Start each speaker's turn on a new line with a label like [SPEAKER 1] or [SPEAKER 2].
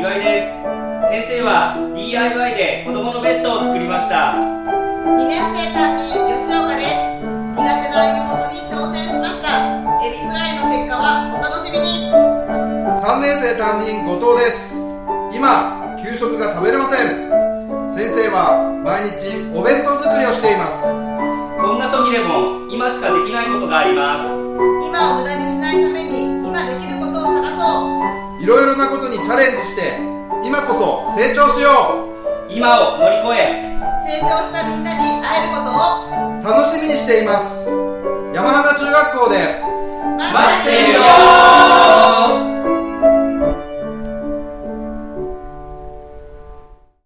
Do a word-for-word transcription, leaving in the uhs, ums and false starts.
[SPEAKER 1] 岩井です。先生は ディーアイワイ で子供のベッドを作りました。
[SPEAKER 2] にねん生担任吉岡です。苦手な揚げ物に挑戦しました。エビフライの結果はお楽しみに。
[SPEAKER 3] さんねん生担任後藤です。今給食が食べれません。先生は毎日お弁当作りをしています。
[SPEAKER 1] こんな時でも今しかできないことがあります。
[SPEAKER 2] 今を無駄にしないために今できることを探そう。
[SPEAKER 3] いろいろなことにチャレンジして今こそ成長しよ
[SPEAKER 1] う。今を乗り越え
[SPEAKER 2] 成長したみんなに会えることを
[SPEAKER 3] 楽しみにしています。山花中学校で
[SPEAKER 1] 待っているよ。